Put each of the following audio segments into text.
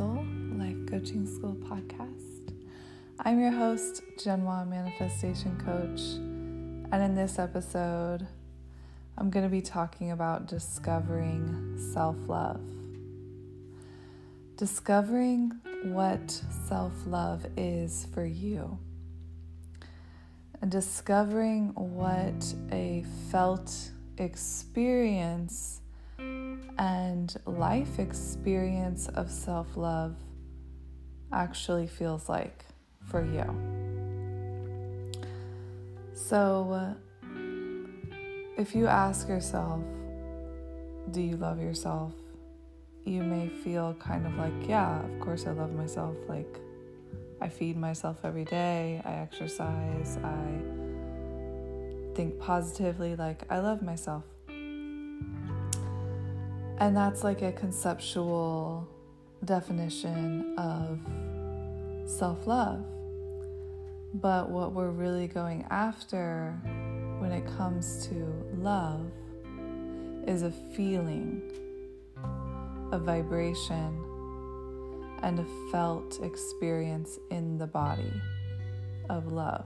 Soul Life Coaching School podcast. I'm your host, Genwa Manifestation Coach, and in this episode, I'm going to be talking about discovering self-love. Discovering what self-love is for you. And discovering what a felt experience and life experience of self-love actually feels like for you. So, if you ask yourself, do you love yourself? You may feel kind of like, yeah, of course I love myself. Like, I feed myself every day, I exercise, I think positively, like I love myself. And that's like a conceptual definition of self-love. But what we're really going after when it comes to love is a feeling, a vibration, and a felt experience in the body of love.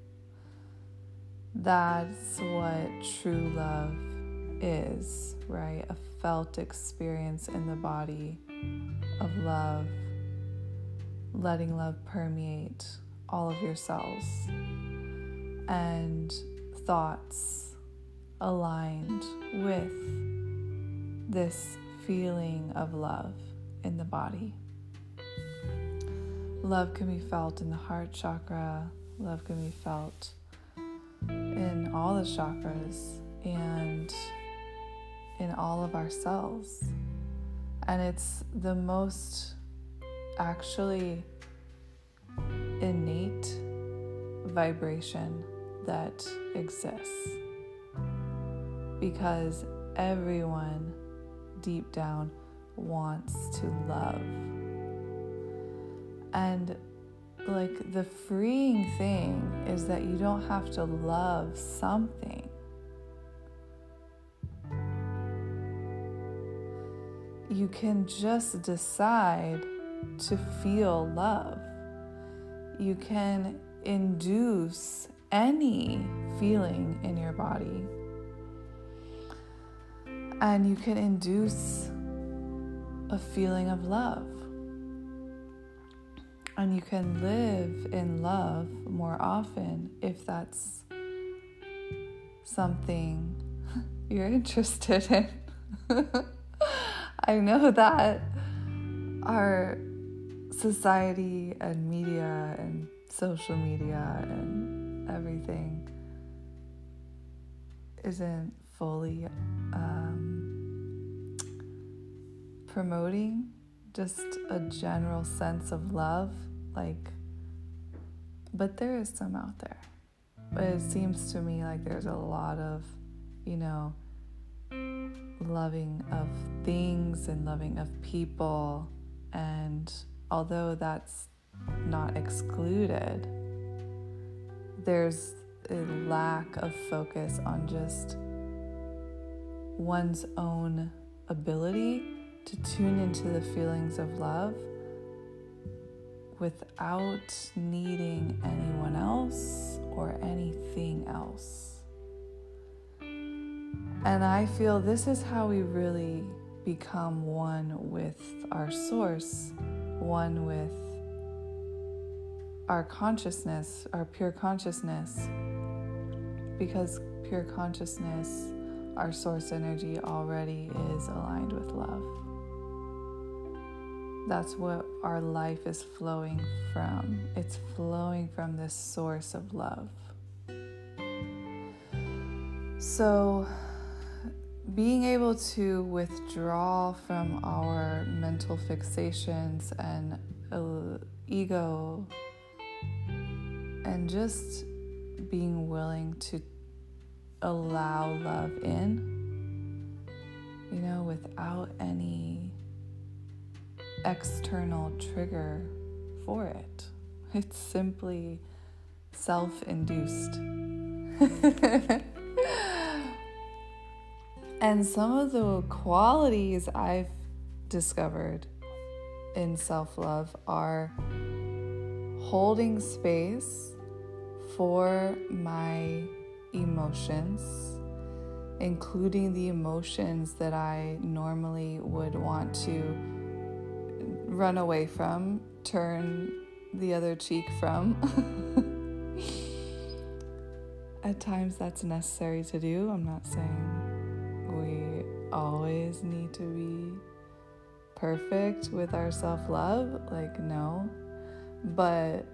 That's what true love is, right? A felt experience in the body of love, letting love permeate all of your cells, and thoughts aligned with this feeling of love in the body. Love can be felt in the heart chakra. Love can be felt in all the chakras and in all of our cells. And it's the most actually innate vibration that exists, because everyone deep down wants to love. And like the freeing thing is that you don't have to love something. You can just decide to feel love. You can induce any feeling in your body. And you can induce a feeling of love. And you can live in love more often if that's something you're interested in. I know that our society and media and social media and everything isn't fully promoting just a general sense of love, but there is some out there. But it seems to me like there's a lot of, loving of things and loving of people. And although that's not excluded, there's a lack of focus on just one's own ability to tune into the feelings of love without needing anyone else or anything else. And I feel this is how we really become one with our source, one with our consciousness, our pure consciousness, because pure consciousness, our source energy, already is aligned with love. That's what our life is flowing from. It's flowing from this source of love. So, being able to withdraw from our mental fixations and ego, and just being willing to allow love in, without any external trigger for it. It's simply self-induced. And some of the qualities I've discovered in self-love are holding space for my emotions, including the emotions that I normally would want to run away from, turn the other cheek from. At times that's necessary to do. I'm not saying we always need to be perfect with our self-love, like, no, but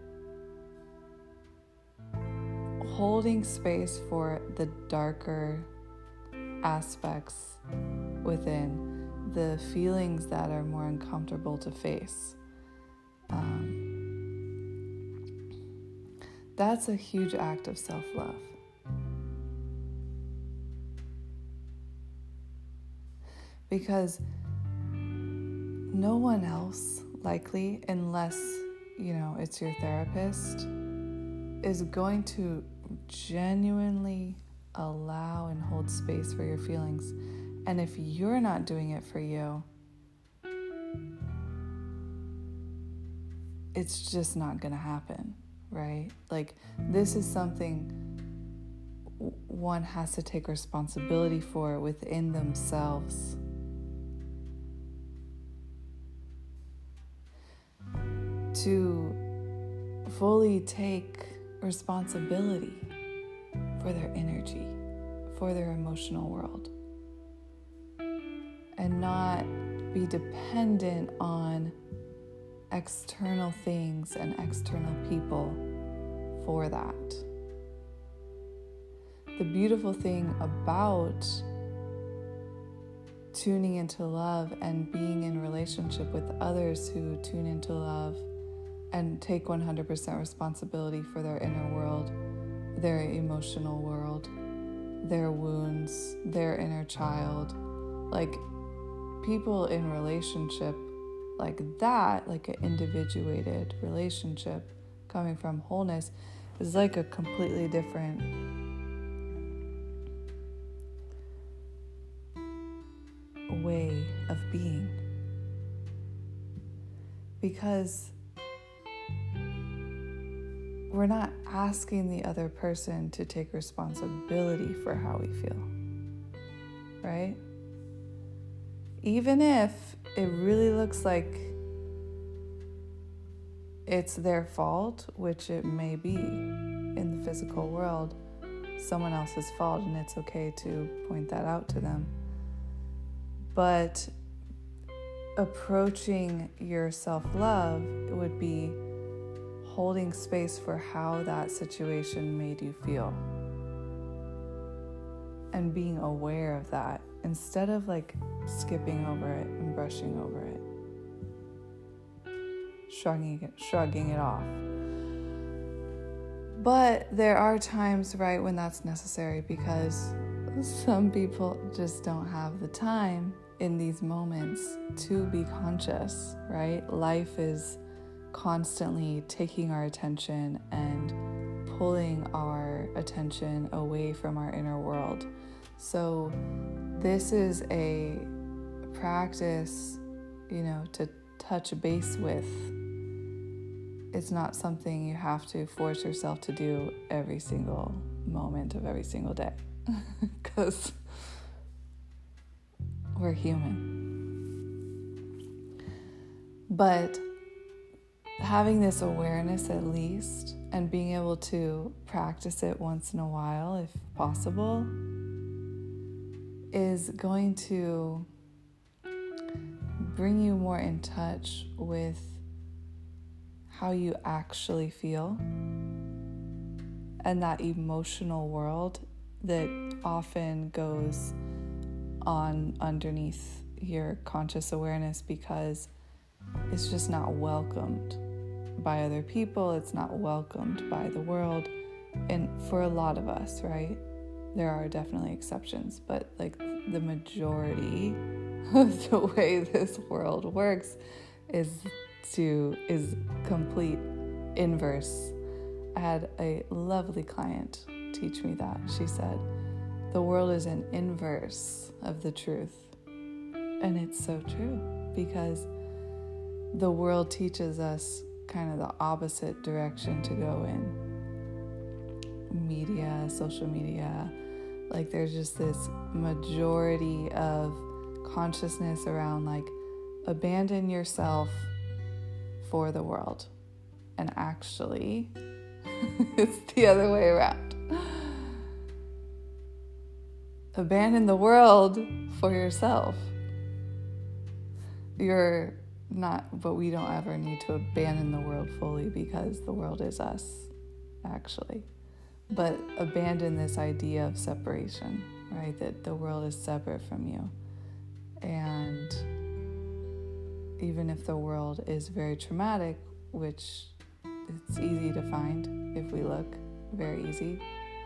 holding space for the darker aspects within, the feelings that are more uncomfortable to face. That's a huge act of self-love. Because no one else, likely, unless, it's your therapist, is going to genuinely allow and hold space for your feelings. And if you're not doing it for you, it's just not going to happen, right? Like, this is something one has to take responsibility for within themselves. To fully take responsibility for their energy, for their emotional world, and not be dependent on external things and external people for that. The beautiful thing about tuning into love and being in relationship with others who tune into love and take 100% responsibility for their inner world, their emotional world, their wounds, their inner child. Like, people in relationship like that, like an individuated relationship coming from wholeness, is like a completely different way of being. Because we're not asking the other person to take responsibility for how we feel, right? Even if it really looks like it's their fault, which it may be in the physical world, someone else's fault, and it's okay to point that out to them. But approaching your self-love would be holding space for how that situation made you feel and being aware of that instead of like skipping over it and brushing over it, shrugging it off. But there are times, right, when that's necessary, because some people just don't have the time in these moments to be conscious, right? Life is constantly taking our attention and pulling our attention away from our inner world. So this is a practice, to touch base with. It's not something you have to force yourself to do every single moment of every single day, because we're human. But having this awareness at least, and being able to practice it once in a while, if possible, is going to bring you more in touch with how you actually feel and that emotional world that often goes on underneath your conscious awareness, because it's just not welcomed by other people, it's not welcomed by the world. And for a lot of us, right, there are definitely exceptions, but like the majority of the way this world works is complete inverse. I had a lovely client teach me that. She said, the world is an inverse of the truth. And it's so true, because the world teaches us kind of the opposite direction to go in. Media, social media, like there's just this majority of consciousness around like abandon yourself for the world. And actually, it's the other way around. Abandon the world for yourself. You're not, but we don't ever need to abandon the world fully because the world is us, actually. But abandon this idea of separation, right? That the world is separate from you. And even if the world is very traumatic, which it's easy to find if we look, very easy,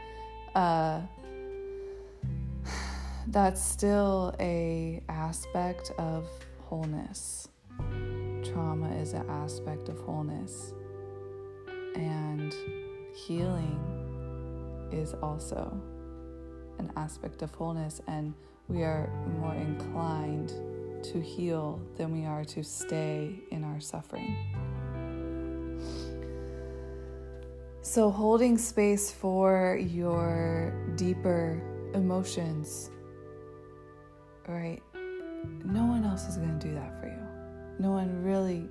that's still a aspect of wholeness. Trauma is an aspect of wholeness. And healing is also an aspect of wholeness, and we are more inclined to heal than we are to stay in our suffering. So holding space for your deeper emotions, right? No one else is going to do that for you. No one really,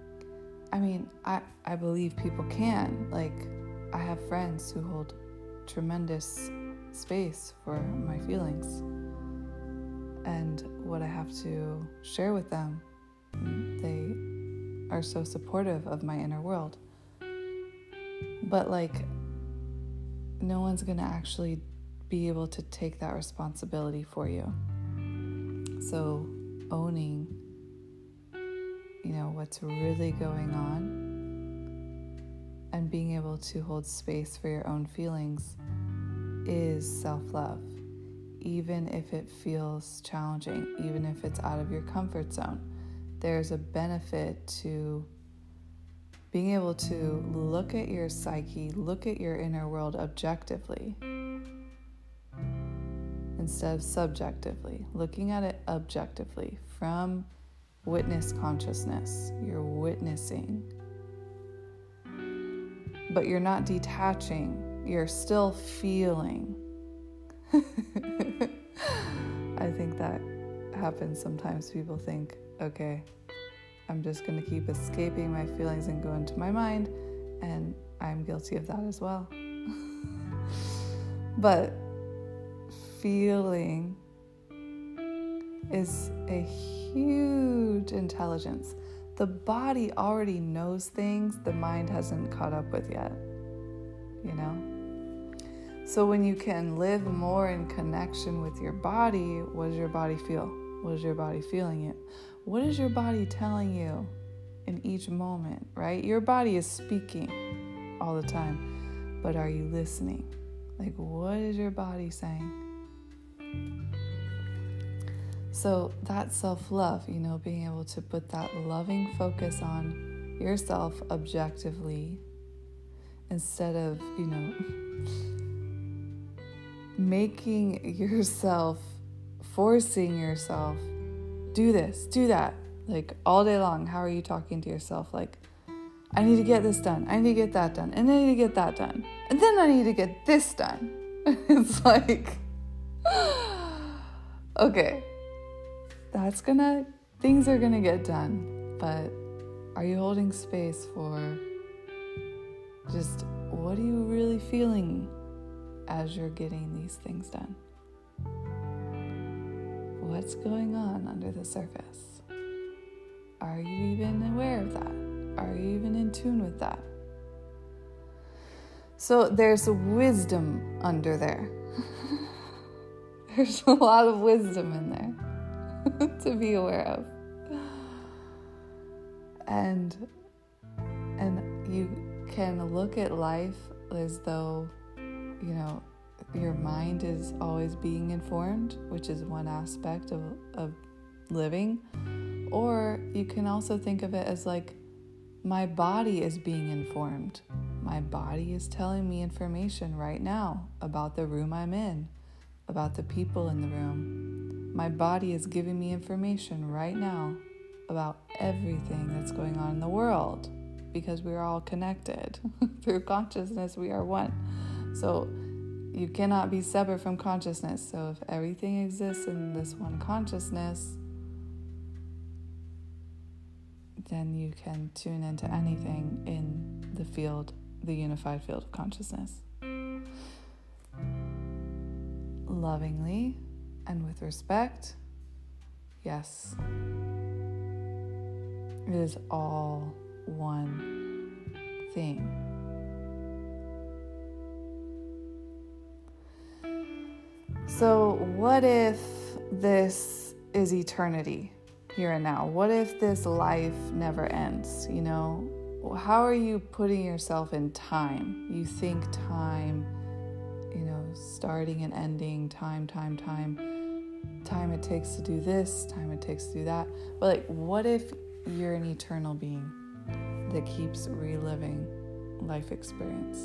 I believe people can. Like, I have friends who hold tremendous space for my feelings and what I have to share with them. They are so supportive of my inner world. But like, no one's gonna actually be able to take that responsibility for you. So owning, what's really going on and being able to hold space for your own feelings is self-love. Even if it feels challenging, even if it's out of your comfort zone, there's a benefit to being able to look at your psyche, look at your inner world objectively instead of subjectively, looking at it objectively from witness consciousness. You're witnessing, but you're not detaching, you're still feeling. I think that happens sometimes. People think, okay, I'm just going to keep escaping my feelings and go into my mind, and I'm guilty of that as well. But feeling is a huge intelligence. The body already knows things the mind hasn't caught up with yet, So when you can live more in connection with your body, what does your body feel? What is your body feeling it? What is your body telling you in each moment, right? Your body is speaking all the time, but are you listening? Like, what is your body saying? So that's self-love, being able to put that loving focus on yourself objectively instead of, making yourself, forcing yourself, do this, do that, like all day long. How are you talking to yourself? Like, I need to get this done, I need to get that done, and I need to get that done, and then I need to get this done. It's like, okay, things are gonna get done, but are you holding space for just what are you really feeling as you're getting these things done? What's going on under the surface? Are you even aware of that? Are you even in tune with that? So there's wisdom under there. There's a lot of wisdom in there to be aware of. And you can look at life as though, your mind is always being informed, which is one aspect of living. Or you can also think of it as like, my body is being informed. My body is telling me information right now about the room I'm in, about the people in the room. My body is giving me information right now about everything that's going on in the world, because we're all connected. Through consciousness, we are one. So you cannot be separate from consciousness. So if everything exists in this one consciousness, then you can tune into anything in the field, the unified field of consciousness. Lovingly and with respect, yes. It is all one thing. So what if this is eternity, here and now? What if this life never ends, you know? How are you putting yourself in time? You think time, you know, starting and ending, time it takes to do this, time it takes to do that. But like, what if you're an eternal being that keeps reliving life experience?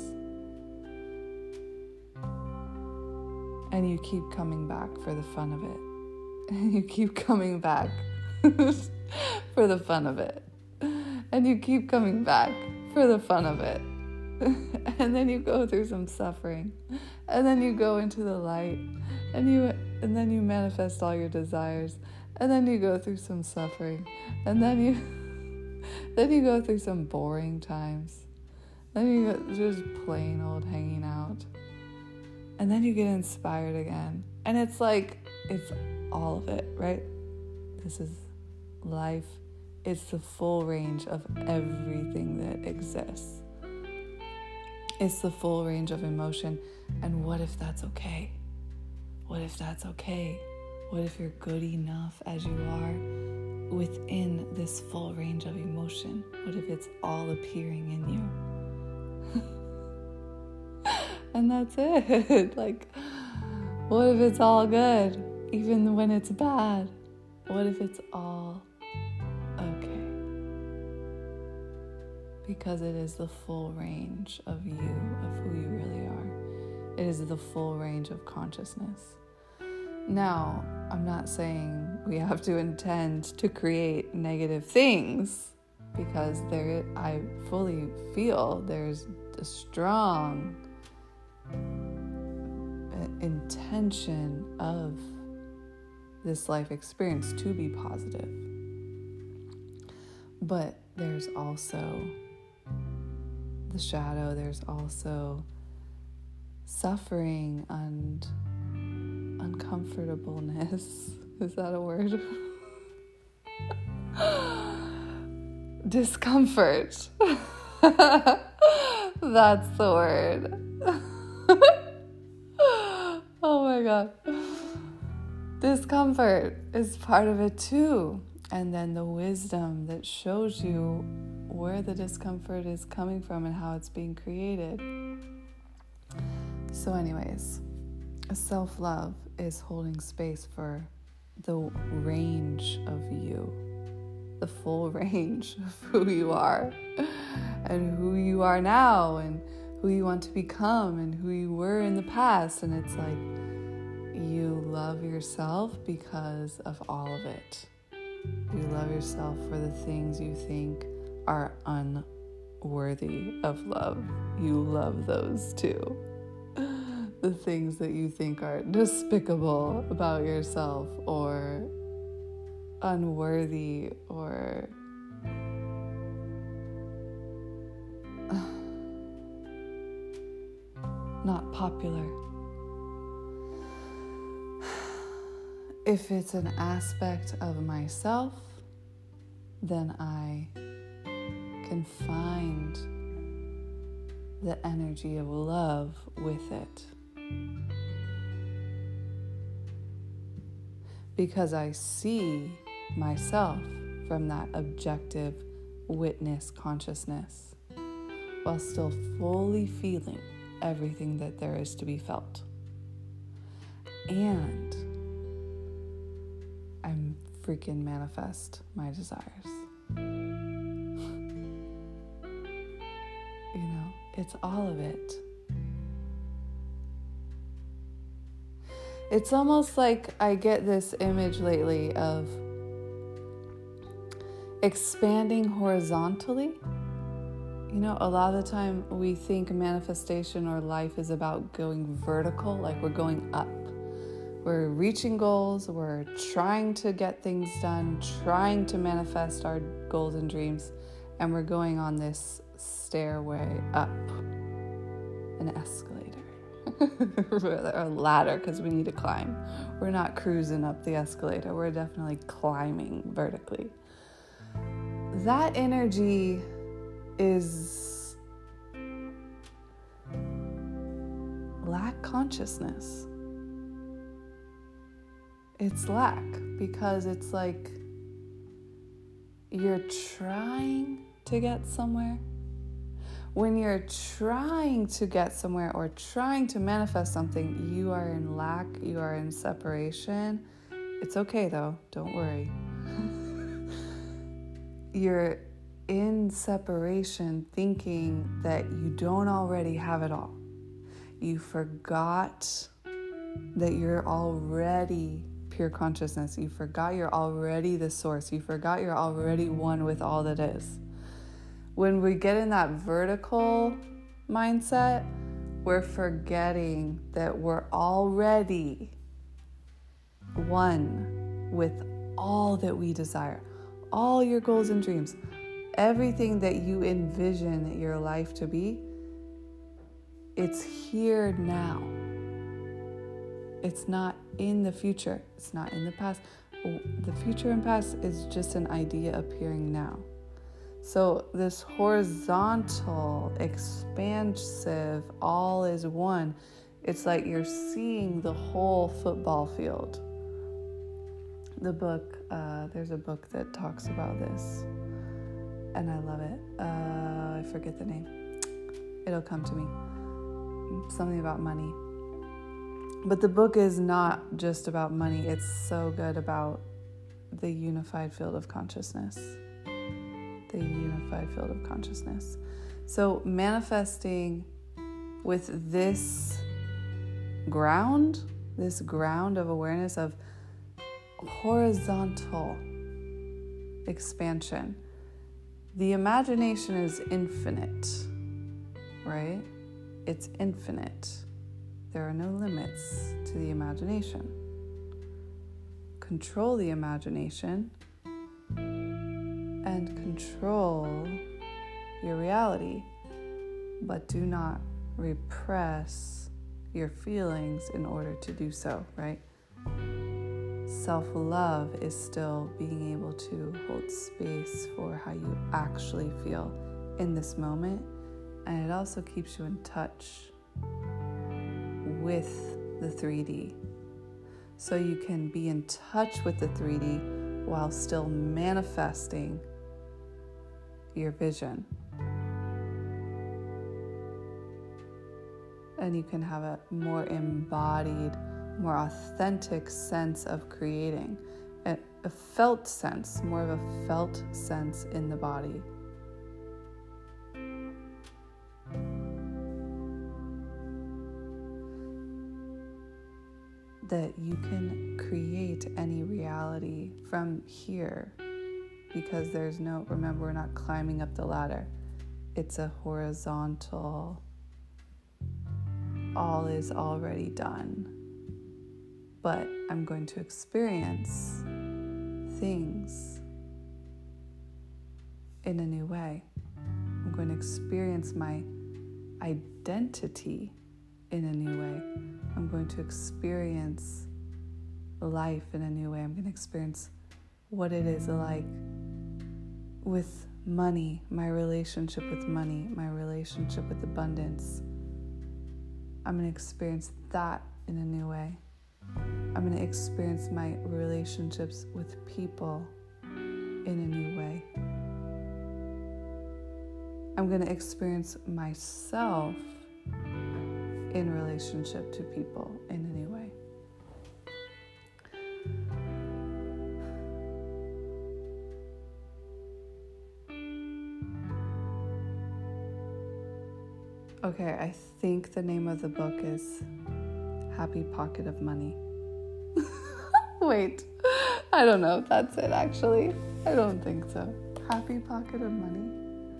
And you keep coming back for the fun of it. And you keep coming back for the fun of it. And you keep coming back for the fun of it. And then you go through some suffering. And then you go into the light. And then you manifest all your desires. And then you go through some suffering. And then you go through some boring times. Then you go just plain old hanging out. And then you get inspired again. And it's like, it's all of it, right? This is life. It's the full range of everything that exists. It's the full range of emotion. And what if that's okay? What if that's okay? What if you're good enough as you are within this full range of emotion? What if it's all appearing in you? And that's it. Like, what if it's all good, even when it's bad? What if it's all okay? Because it is the full range of you, of who you really are. It is the full range of consciousness. Now, I'm not saying we have to intend to create negative things, because I fully feel there's a strong intention of this life experience to be positive. But there's also the shadow, there's also suffering and uncomfortableness. Is that a word? Discomfort. That's the word. Oh my God. Discomfort is part of it too. And then the wisdom that shows you where the discomfort is coming from and how it's being created. So anyways, self-love is holding space for the range of you, the full range of who you are and who you are now and who you want to become and who you were in the past. And it's like, you love yourself because of all of it. You love yourself for the things you think are unworthy of love. You love those too. The things that you think are despicable about yourself or unworthy or not popular. If it's an aspect of myself, then I can find the energy of love with it. Because I see myself from that objective witness consciousness while still fully feeling everything that there is to be felt. And I'm freaking manifest my desires. You know, it's all of it. It's almost like I get this image lately of, expanding horizontally. You know, a lot of the time we think manifestation or life is about going vertical, like we're going up. We're reaching goals, we're trying to get things done, trying to manifest our goals and dreams, and we're going on this stairway up, an escalator, or a ladder, because we need to climb. We're not cruising up the escalator, we're definitely climbing vertically. That energy is lack consciousness. It's lack, because it's like you're trying to get somewhere. When you're trying to get somewhere or trying to manifest something, you are in lack, you are in separation. It's okay though, don't worry. You're in separation thinking that you don't already have it all. You forgot that you're already pure consciousness. You forgot you're already the source. You forgot you're already one with all that is. When we get in that vertical mindset, we're forgetting that we're already one with all that we desire, all your goals and dreams, everything that you envision your life to be. It's here now. It's not in the future. It's not in the past. The future and past is just an idea appearing now. So this horizontal, expansive, all is one. It's like you're seeing the whole football field. The book, there's a book that talks about this, and I love it. I forget the name. It'll come to me. Something about money. But the book is not just about money. It's so good about the unified field of consciousness. The unified field of consciousness. So manifesting with this ground of awareness of horizontal expansion. The imagination is infinite, right? It's infinite. There are no limits to the imagination. Control the imagination and control your reality, but do not repress your feelings in order to do so, right? Self-love is still being able to hold space for how you actually feel in this moment, and it also keeps you in touch with the 3D. So you can be in touch with the 3D while still manifesting your vision. And you can have a more embodied, more authentic sense of creating. A felt sense, more of a felt sense in the body. That you can create any reality from here, because remember, we're not climbing up the ladder. It's a horizontal, all is already done. But I'm going to experience things in a new way. I'm going to experience my identity in a new way. I'm going to experience life in a new way. I'm going to experience what it is like with money, my relationship with money, my relationship with abundance. I'm going to experience that in a new way. I'm going to experience my relationships with people in a new way. I'm going to experience myself in relationship to people in a new way. Okay, I think the name of the book is Happy Pocket of Money. Wait, I don't know if that's it actually. I don't think so. Happy pocket of money?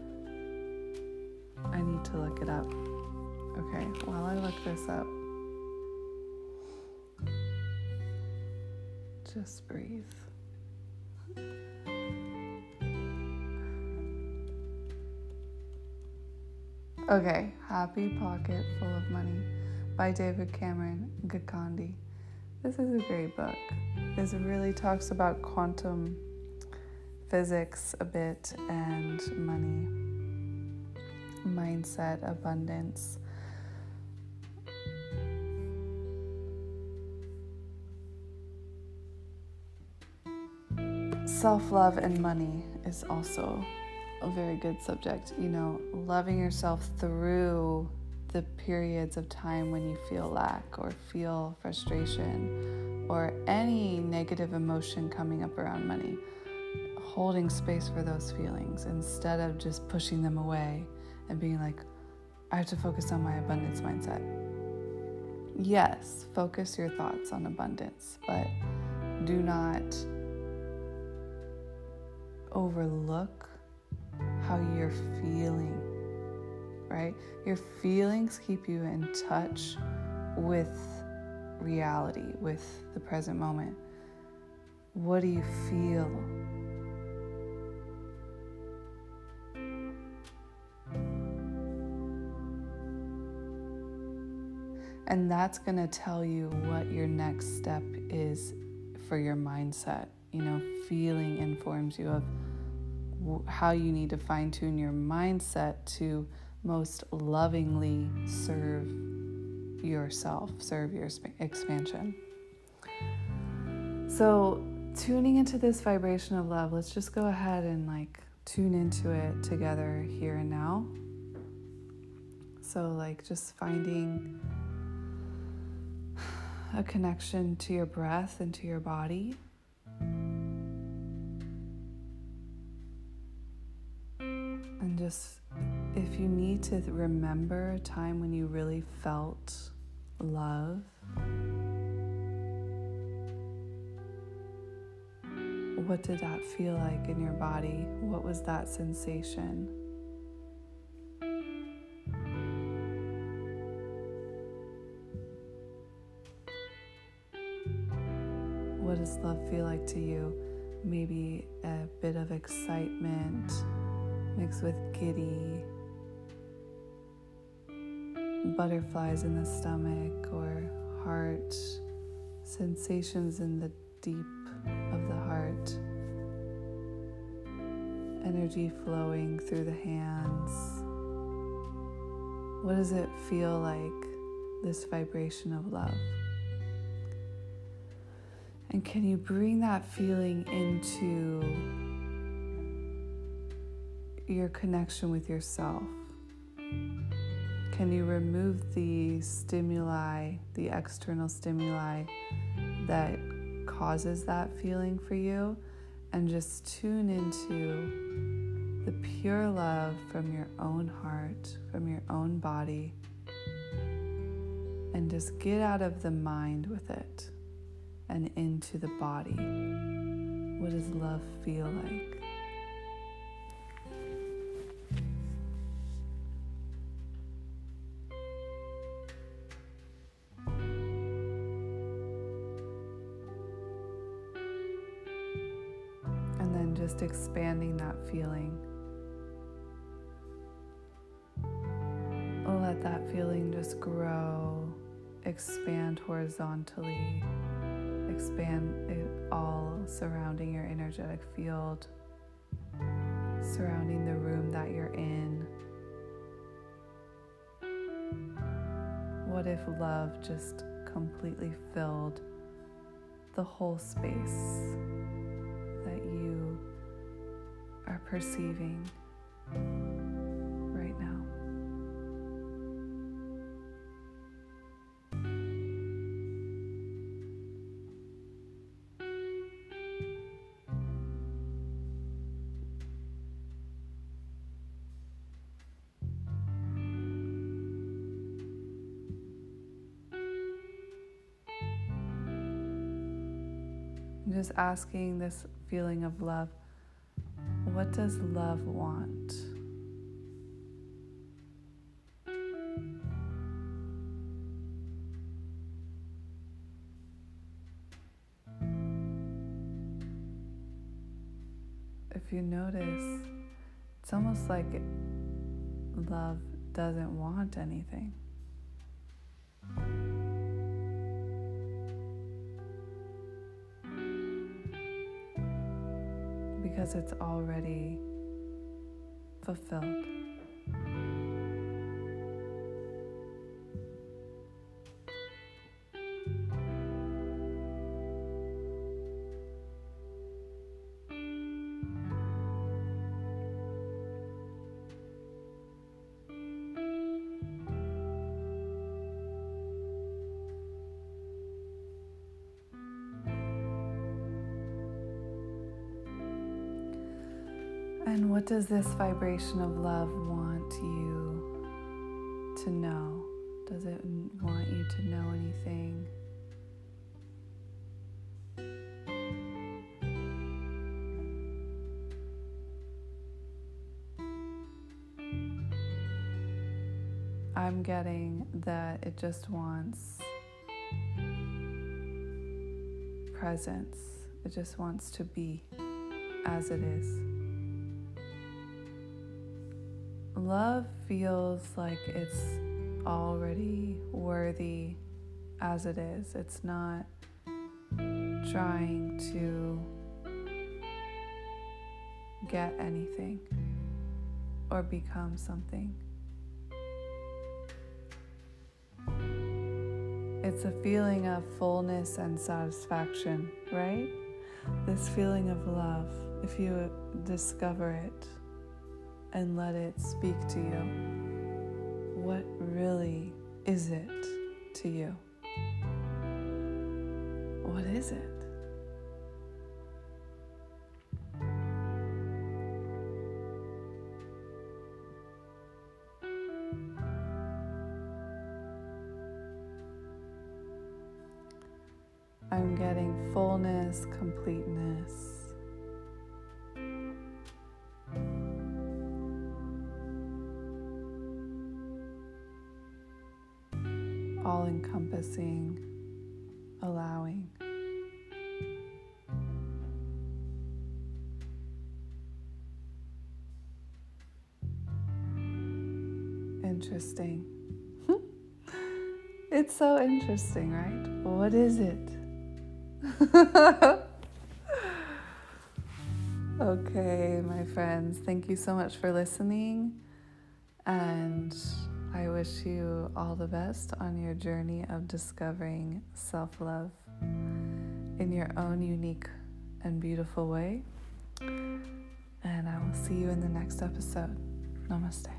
I need to look it up. Okay, while I look this up, just breathe. Okay, Happy Pocket Full of Money by David Cameron Gandhi. This is a great book. It really talks about quantum physics a bit and money, mindset, abundance. Self-love and money is also a very good subject. Loving yourself through the periods of time when you feel lack or feel frustration or any negative emotion coming up around money. Holding space for those feelings instead of just pushing them away and being like, I have to focus on my abundance mindset. Yes, focus your thoughts on abundance, but do not overlook how you're feeling, right? Your feelings keep you in touch with reality, with the present moment. What do you feel? And that's going to tell you what your next step is for your mindset. Feeling informs you of how you need to fine-tune your mindset to most lovingly serve yourself, serve your expansion. So tuning into this vibration of love, let's just go ahead and tune into it together here and now. So just finding a connection to your breath and to your body. And just, if you need to remember a time when you really felt love, what did that feel like in your body? What was that sensation? What does love feel like to you? Maybe a bit of excitement mixed with giddy, butterflies in the stomach or heart, sensations in the deep of the heart, energy flowing through the hands. What does it feel like, this vibration of love? And can you bring that feeling into your connection with yourself? Can you remove the stimuli, the external stimuli that causes that feeling for you, and just tune into the pure love from your own heart, from your own body, and just get out of the mind with it and into the body. What does love feel like? And then just expanding that feeling. Let that feeling just grow, expand horizontally, expand it all surrounding your energetic field, surrounding the room that you're in. What if love just completely filled the whole space that you are perceiving right now? Just asking this feeling of love, what does love want? If you notice, it's almost like love doesn't want anything. Because it's already fulfilled. And what does this vibration of love want you to know? Does it want you to know anything? I'm getting that it just wants presence. It just wants to be as it is. Love feels like it's already worthy as it is. It's not trying to get anything or become something. It's a feeling of fullness and satisfaction, right? This feeling of love, if you discover it and let it speak to you, what really is it to you? What is it? I'm getting fullness, completeness. All-encompassing, allowing. Interesting. It's so interesting, right? What is it? Okay, my friends, thank you so much for listening, and I wish you all the best on your journey of discovering self-love in your own unique and beautiful way. And I will see you in the next episode. Namaste.